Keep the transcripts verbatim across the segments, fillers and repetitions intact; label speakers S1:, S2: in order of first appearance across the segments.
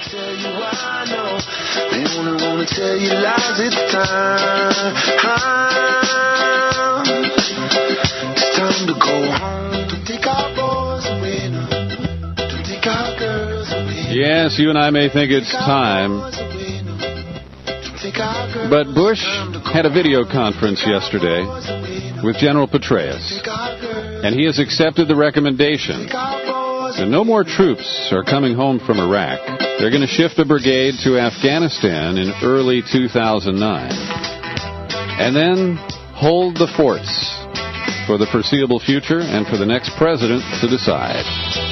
S1: tell you why I know. They only wanna tell you lies. It's time. It's time to go home. To take our boys away now. To take our girls away.
S2: Yes, you and I may think it's time, but Bush had a video conference yesterday with General Petraeus, and he has accepted the recommendation that no more troops are coming home from Iraq. They're going to shift a brigade to Afghanistan in early two thousand nine, and then hold the forts for the foreseeable future and for the next president to decide.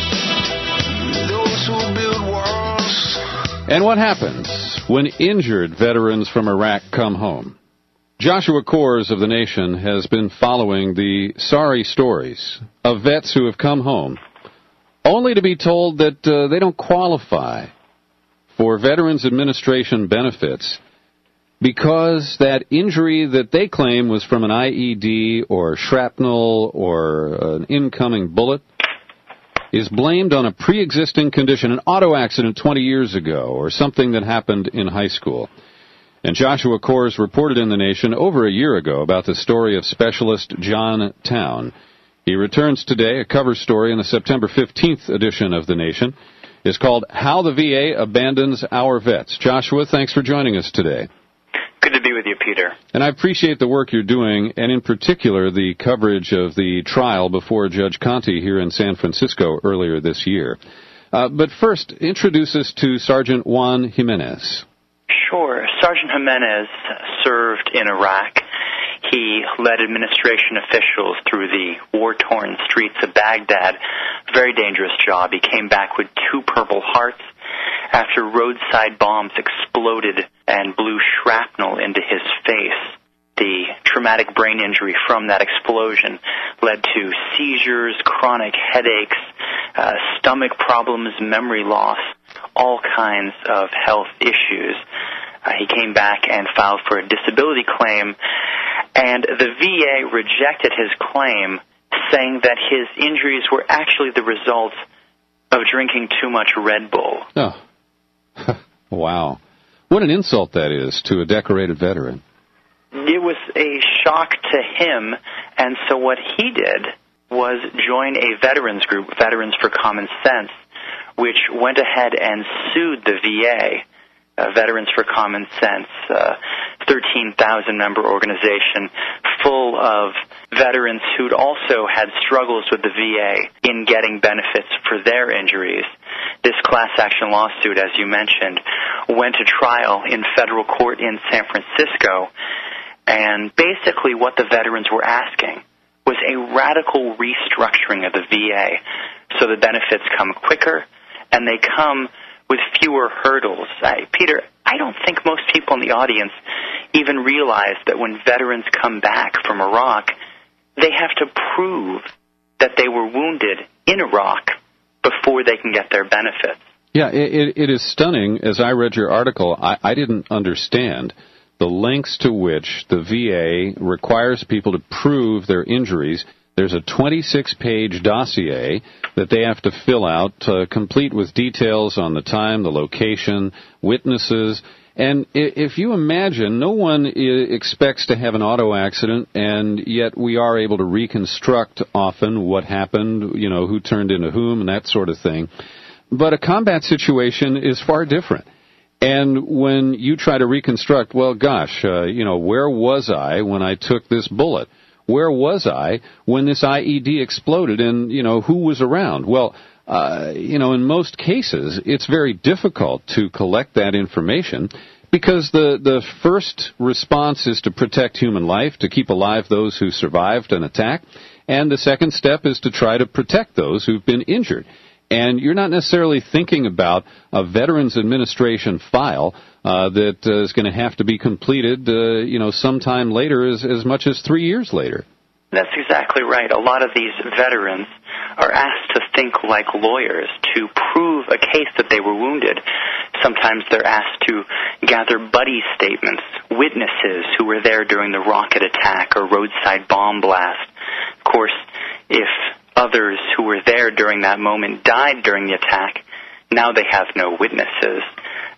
S2: And what happens when injured veterans from Iraq come home? Joshua Coors of The Nation has been following the sorry stories of vets who have come home only to be told that uh, they don't qualify for Veterans Administration benefits because that injury that they claim was from an I E D or shrapnel or an incoming bullet is blamed on a pre-existing condition, an auto accident twenty years ago, or something that happened in high school. And Joshua Coors reported in The Nation over a year ago about the story of specialist John Town. He returns today. A cover story in the September fifteenth edition of The Nation is called How the V A Abandons Our Vets. Joshua, thanks for joining us today.
S3: Good to be with you, Peter.
S2: And I appreciate the work you're doing, and in particular the coverage of the trial before Judge Conte here in San Francisco earlier this year. Uh, but first, introduce us to Sergeant Juan Jimenez.
S3: Sure. Sergeant Jimenez served in Iraq. He led administration officials through the war-torn streets of Baghdad. Very dangerous job. He came back with two Purple Hearts after roadside bombs exploded and blew shrapnel into his face. The traumatic brain injury from that explosion led to seizures, chronic headaches, uh, stomach problems, memory loss, all kinds of health issues. Uh, he came back and filed for a disability claim, and the V A rejected his claim, saying that his injuries were actually the result of drinking too much Red Bull.
S2: Oh. Wow. What an insult that is to a decorated veteran.
S3: It was a shock to him, and so what he did was join a veterans group, Veterans for Common Sense, which went ahead and sued the V A. Uh, Veterans for Common Sense, uh, thirteen thousand member organization full of veterans who'd also had struggles with the V A in getting benefits for their injuries. This class action lawsuit, as you mentioned, went to trial in federal court in San Francisco, and basically what the veterans were asking was a radical restructuring of the V A so the benefits come quicker and they come with fewer hurdles. I, Peter, I don't think most people in the audience even realize that when veterans come back from Iraq, they have to prove that they were wounded in Iraq before they can get their benefits.
S2: Yeah, it, it is stunning. As I read your article, I, I didn't understand the lengths to which the V A requires people to prove their injuries. There's a twenty-six page dossier that they have to fill out, uh, complete with details on the time, the location, witnesses. And if you imagine, no one expects to have an auto accident, and yet we are able to reconstruct often what happened, you know, who turned into whom and that sort of thing. But a combat situation is far different. And when you try to reconstruct, well, gosh, uh, you know, where was I when I took this bullet? Where was I when this I E D exploded, and, you know, who was around? Well, uh, you know, in most cases, it's very difficult to collect that information because the, the first response is to protect human life, to keep alive those who survived an attack, and the second step is to try to protect those who've been injured. And you're not necessarily thinking about a Veterans Administration file uh, that uh, is going to have to be completed, uh, you know, sometime later, as, as much as three years later.
S3: That's exactly right. A lot of these veterans are asked to think like lawyers to prove a case that they were wounded. Sometimes they're asked to gather buddy statements, witnesses who were there during the rocket attack or roadside bomb blast. Of course, if others who were there during that moment died during the attack, now they have no witnesses.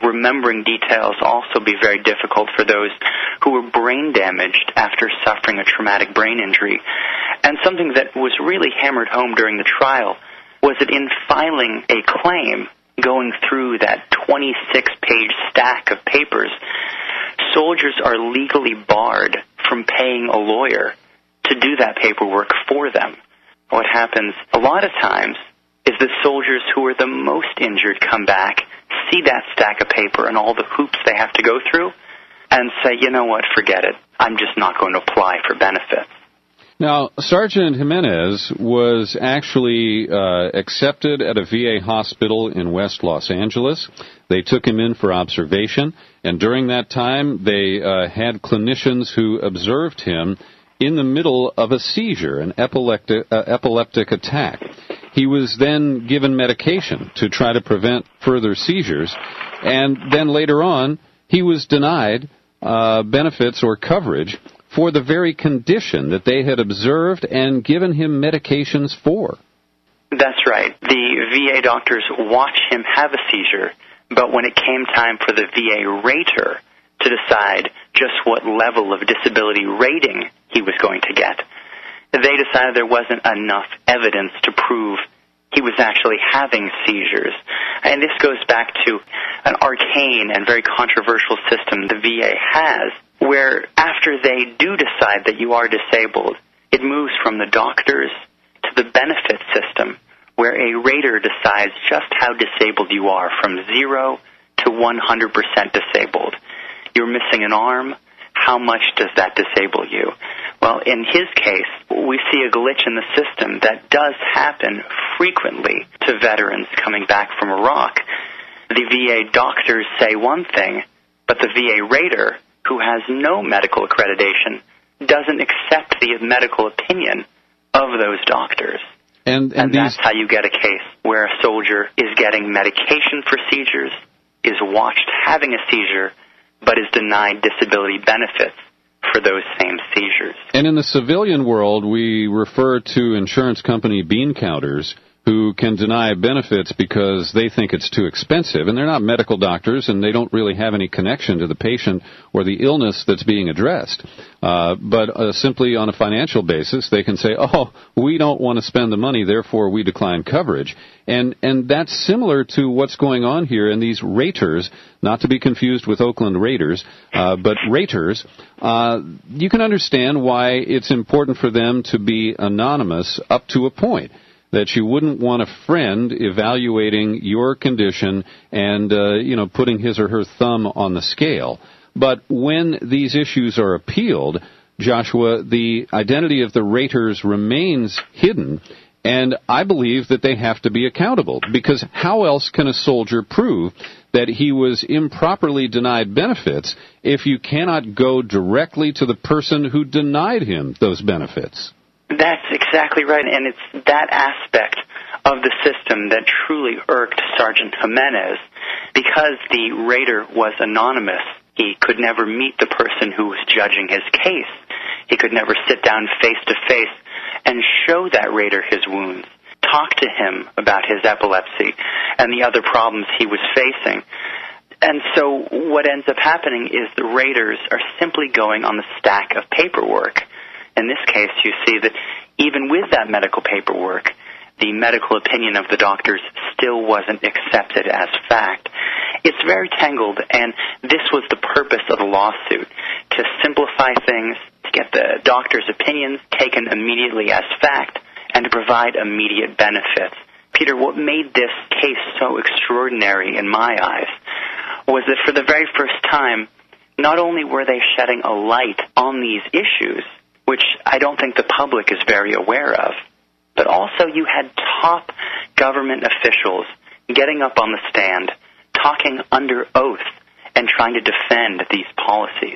S3: remembering details also be very difficult for those who were brain damaged after suffering a traumatic brain injury. And something that was really hammered home during the trial was that in filing a claim, going through that twenty-six page stack of papers, soldiers are legally barred from paying a lawyer to do that paperwork for them. What happens a lot of times is that soldiers who are the most injured come back, see that stack of paper and all the hoops they have to go through, and say, you know what, forget it. I'm just not going to apply for benefits.
S2: Now, Sergeant Jimenez was actually uh, accepted at a V A hospital in West Los Angeles. They took him in for observation, and during that time, they uh, had clinicians who observed him in the middle of a seizure, an epileptic, uh, epileptic attack. He was then given medication to try to prevent further seizures, and then later on, he was denied uh, benefits or coverage for the very condition that they had observed and given him medications for.
S3: That's right. The V A doctors watched him have a seizure, but when it came time for the V A rater to decide just what level of disability rating he was going to get, they decided there wasn't enough evidence to prove he was actually having seizures. And this goes back to an arcane and very controversial system the V A has, where after they do decide that you are disabled, it moves from the doctors to the benefit system, where a rater decides just how disabled you are, from zero to one hundred percent disabled. You're missing an arm. How much does that disable you? Well, in his case, we see a glitch in the system that does happen frequently to veterans coming back from Iraq. The V A doctors say one thing, but the V A rater, who has no medical accreditation, doesn't accept the medical opinion of those doctors.
S2: And, and,
S3: and
S2: these...
S3: that's how you get a case where a soldier is getting medication for seizures, is watched having a seizure, but is denied disability benefits for those same seizures.
S2: And in the civilian world, we refer to insurance company bean counters who can deny benefits because they think it's too expensive, and they're not medical doctors, and they don't really have any connection to the patient or the illness that's being addressed. Uh, but uh, simply on a financial basis, they can say, oh, we don't want to spend the money, therefore we decline coverage. And and that's similar to what's going on here in these raters, not to be confused with Oakland Raiders, uh, but raters. Uh, you can understand why it's important for them to be anonymous up to a point, that you wouldn't want a friend evaluating your condition and, uh, you know, putting his or her thumb on the scale. But when these issues are appealed, Joshua, the identity of the raters remains hidden, and I believe that they have to be accountable, because how else can a soldier prove that he was improperly denied benefits if you cannot go directly to the person who denied him those benefits?
S3: That's exactly right, and it's that aspect of the system that truly irked Sergeant Jimenez. Because the rater was anonymous, he could never meet the person who was judging his case. He could never sit down face-to-face and show that rater his wounds, talk to him about his epilepsy and the other problems he was facing. And so what ends up happening is the raters are simply going on the stack of paperwork. In this case, you see that even with that medical paperwork, the medical opinion of the doctors still wasn't accepted as fact. It's very tangled, and this was the purpose of the lawsuit, to simplify things, to get the doctors' opinions taken immediately as fact, and to provide immediate benefits. Peter, what made this case so extraordinary in my eyes was that for the very first time, not only were they shedding a light on these issues, which I don't think the public is very aware of, but also you had top government officials getting up on the stand, talking under oath, and trying to defend these policies.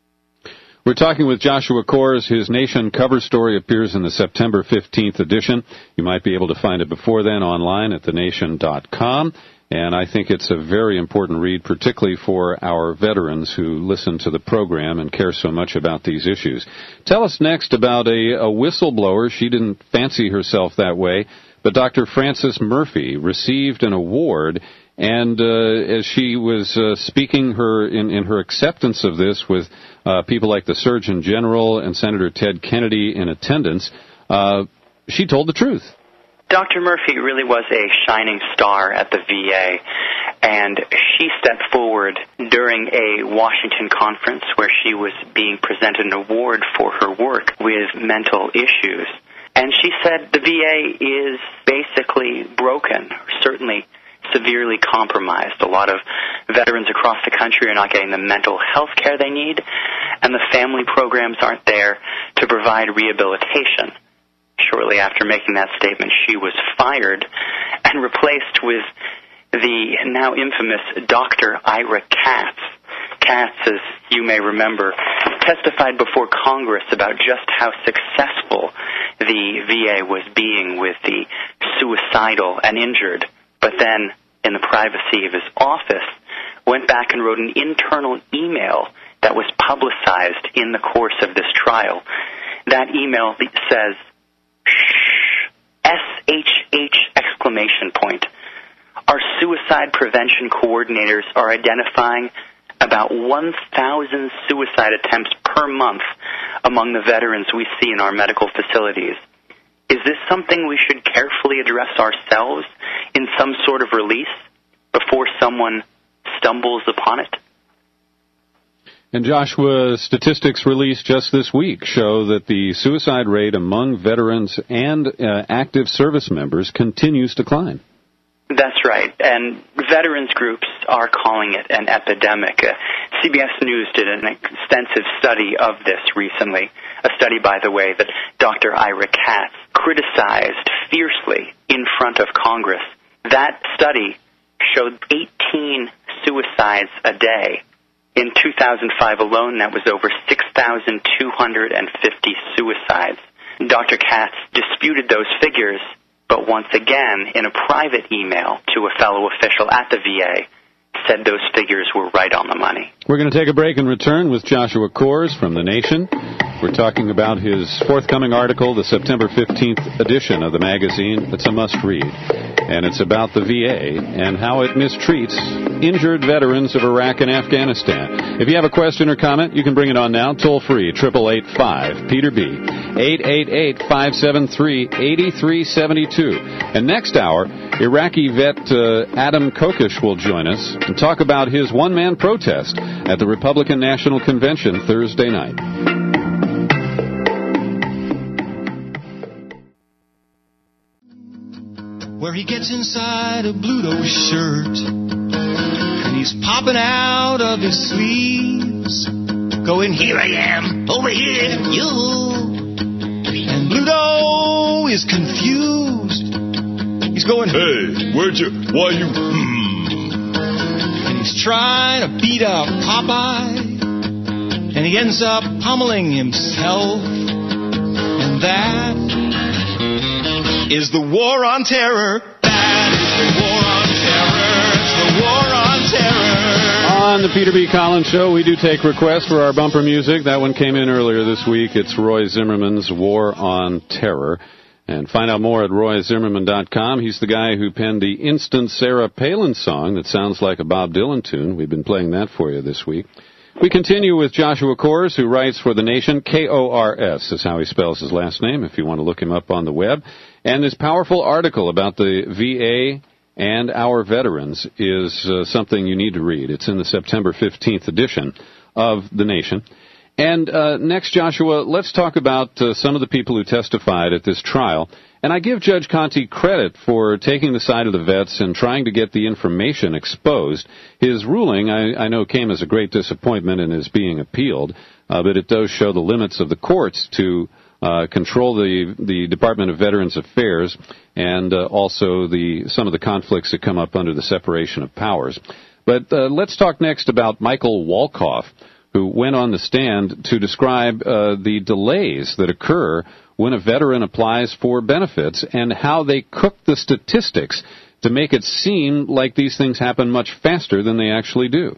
S2: We're talking with Joshua Coors. His Nation cover story appears in the September fifteenth edition. You might be able to find it before then online at the nation dot com. And I think it's a very important read, particularly for our veterans who listen to the program and care so much about these issues. Tell us next about a, a whistleblower. She didn't fancy herself that way, but Doctor Frances Murphy received an award And uh, as she was uh, speaking her in, in her acceptance of this with uh, people like the Surgeon General and Senator Ted Kennedy in attendance, uh, she told the truth.
S3: Doctor Murphy really was a shining star at the V A, and she stepped forward during a Washington conference where she was being presented an award for her work with mental issues. And she said the V A is basically broken, certainly severely compromised. A lot of veterans across the country are not getting the mental health care they need, and the family programs aren't there to provide rehabilitation. Shortly after making that statement, she was fired and replaced with the now infamous Doctor Ira Katz. Katz, as you may remember, testified before Congress about just how successful the V A was being with the suicidal and injured, but then, in the privacy of his office, went back and wrote an internal email that was publicized in the course of this trial. That email says, S H H exclamation point. Our suicide prevention coordinators are identifying about one thousand suicide attempts per month among the veterans we see in our medical facilities. Is this something we should carefully address ourselves in some sort of release before someone stumbles upon it?
S2: And Joshua, statistics released just this week show that the suicide rate among veterans and uh, active service members continues to climb.
S3: That's right, and veterans groups are calling it an epidemic. Uh, C B S News did an extensive study of this recently, a study, by the way, that Doctor Ira Katz criticized fiercely in front of Congress. That study showed eighteen suicides a day. In two thousand five alone, that was over six thousand two hundred fifty suicides. Doctor Katz disputed those figures, but once again, in a private email to a fellow official at the V A, said those figures were right on the money.
S2: We're going to take a break and return with Joshua Coors from The Nation. We're talking about his forthcoming article, the September fifteenth edition of the magazine. It's a must-read, and it's about the V A and how it mistreats injured veterans of Iraq and Afghanistan. If you have a question or comment, you can bring it on now, toll-free, eight eight eight, five, Peter B, eight eight eight, five seven three, eight three seven two. And next hour, Iraqi vet uh, Adam Kokesh will join us and talk about his one-man protest at the Republican National Convention Thursday night.
S4: Where he gets inside a Bluto shirt and he's popping out of his sleeves, going, here I am, over here, you. And Bluto is confused. He's going, hey, where'd you, why you, hmm. And he's trying to beat up Popeye, and he ends up pummeling himself. And that is the war on terror. That is the war on terror. It's the war on terror.
S2: On the Peter B. Collins Show, we do take requests for our bumper music. That one came in earlier this week. It's Roy Zimmerman's War on Terror. And find out more at roy zimmerman dot com. He's the guy who penned the instant Sarah Palin song that sounds like a Bob Dylan tune. We've been playing that for you this week. We continue with Joshua Coors, who writes for The Nation. K O R S is how he spells his last name, if you want to look him up on the web. And this powerful article about the V A and our veterans is uh, something you need to read. It's in the September fifteenth edition of The Nation. And uh, next, Joshua, let's talk about uh, some of the people who testified at this trial. And I give Judge Conte credit for taking the side of the vets and trying to get the information exposed. His ruling, I, I know, came as a great disappointment and is being appealed, uh, but it does show the limits of the courts to uh, control the, the Department of Veterans Affairs and uh, also the some of the conflicts that come up under the separation of powers. But uh, let's talk next about Michael Wolkoff, who went on the stand to describe uh, the delays that occur when a veteran applies for benefits and how they cook the statistics to make it seem like these things happen much faster than they actually do.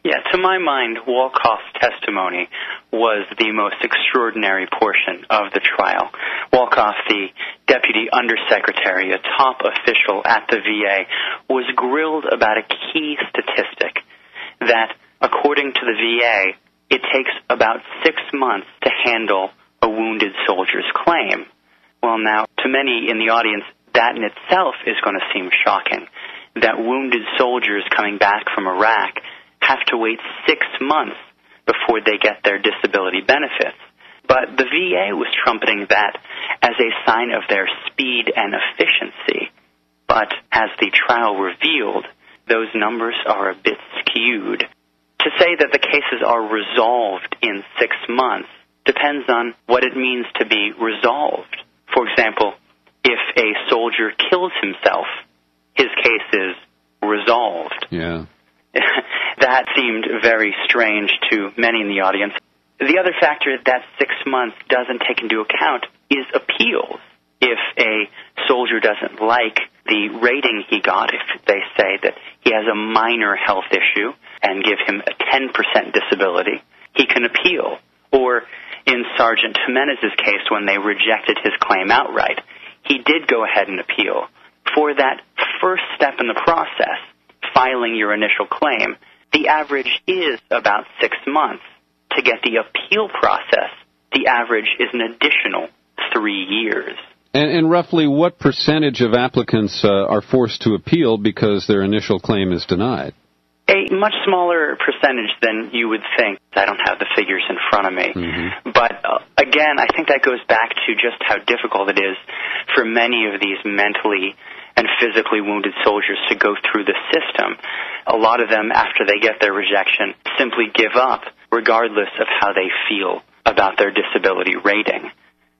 S3: Yeah, to my mind, Wolkoff's testimony was the most extraordinary portion of the trial. Wolkoff, the deputy undersecretary, a top official at the V A, was grilled about a key statistic that, according to the V A, it takes about six months to handle a wounded soldier's claim. Well, now, to many in the audience, that in itself is going to seem shocking, that wounded soldiers coming back from Iraq have to wait six months before they get their disability benefits. But the V A was trumpeting that as a sign of their speed and efficiency. But as the trial revealed, those numbers are a bit skewed. To say that the cases are resolved in six months depends on what it means to be resolved. For example, if a soldier kills himself, his case is resolved.
S2: Yeah.
S3: That seemed very strange to many in the audience. The other factor that six months doesn't take into account is appeals. If a soldier doesn't like the rating he got, if they say that he has a minor health issue and give him a ten percent disability, he can appeal. Or in Sergeant Jimenez's case, when they rejected his claim outright, he did go ahead and appeal. For that first step in the process, filing your initial claim, the average is about six months. To get the appeal process, the average is an additional three years.
S2: And, and roughly what percentage of applicants uh, are forced to appeal because their initial claim is denied?
S3: A much smaller percentage than you would think. I don't have the figures in front of me. Mm-hmm. But uh, again, I think that goes back to just how difficult it is for many of these mentally and physically wounded soldiers to go through the system. A lot of them, after they get their rejection, simply give up, regardless of how they feel about their disability rating.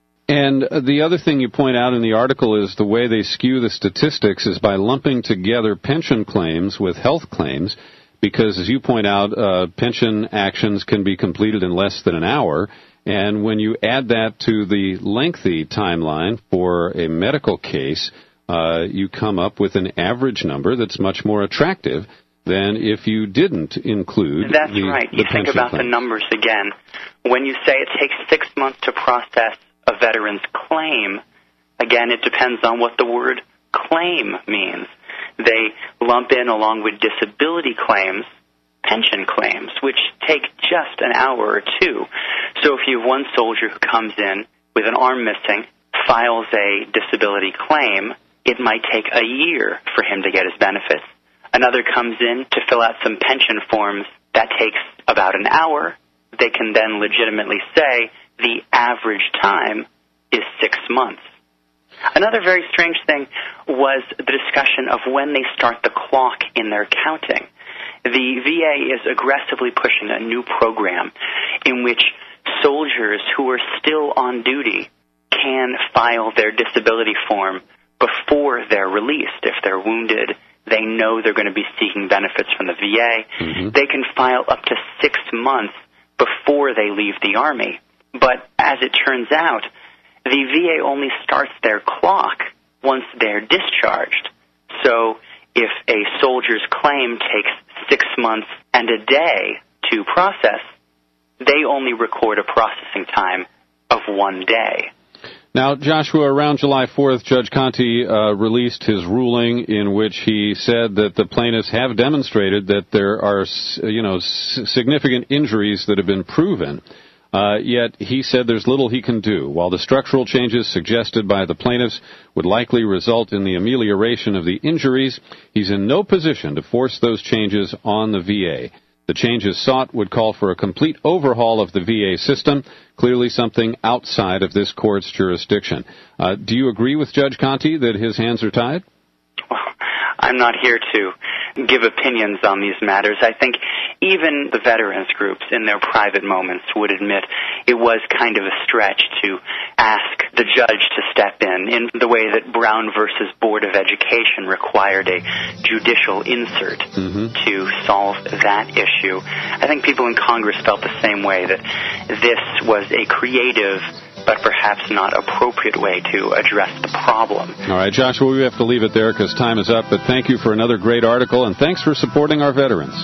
S2: And the other thing you point out in the article is the way they skew the statistics is by lumping together pension claims with health claims, because, as you point out, uh, pension actions can be completed in less than an hour. And when you add that to the lengthy timeline for a medical case, uh, you come up with an average number that's much more attractive than if you didn't include
S3: That's
S2: the,
S3: right.
S2: the
S3: You think about
S2: claims.
S3: the numbers again. When you say it takes six months to process a veteran's claim, again, it depends on what the word claim means. They lump in, along with disability claims, pension claims, which take just an hour or two. So if you have one soldier who comes in with an arm missing, files a disability claim, it might take a year for him to get his benefits. Another comes in to fill out some pension forms. That takes about an hour. They can then legitimately say the average time is six months. Another very strange thing was the discussion of when they start the clock in their counting. The V A is aggressively pushing a new program in which soldiers who are still on duty can file their disability form before they're released. If they're wounded, they know they're going to be seeking benefits from the V A. Mm-hmm. They can file up to six months before they leave the Army. But as it turns out, the V A only starts their clock once they're discharged. So if a soldier's claim takes six months and a day to process, they only record a processing time of one day.
S2: Now, Joshua, around July fourth, Judge Conte uh, released his ruling in which he said that the plaintiffs have demonstrated that there are, you know, s- significant injuries that have been proven. Uh, yet he said there's little he can do. While the structural changes suggested by the plaintiffs would likely result in the amelioration of the injuries, he's in no position to force those changes on the V A. The changes sought would call for a complete overhaul of the V A system, clearly something outside of this court's jurisdiction. Uh, do you agree with Judge Conte that his hands are tied?
S3: Well, I'm not here to give opinions on these matters. I think even the veterans groups in their private moments would admit it was kind of a stretch to ask the judge to step in in the way that Brown versus Board of Education required a judicial insert mm-hmm. to solve that issue. I think people in Congress felt the same way, that this was a creative but perhaps not appropriate way to address the problem.
S2: All right, Joshua, we have to leave it there because time is up, but thank you for another great article, and thanks for supporting our veterans.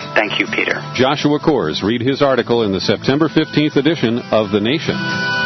S3: Thank you, Peter.
S2: Joshua Coors, read his article in the September fifteenth edition of The Nation.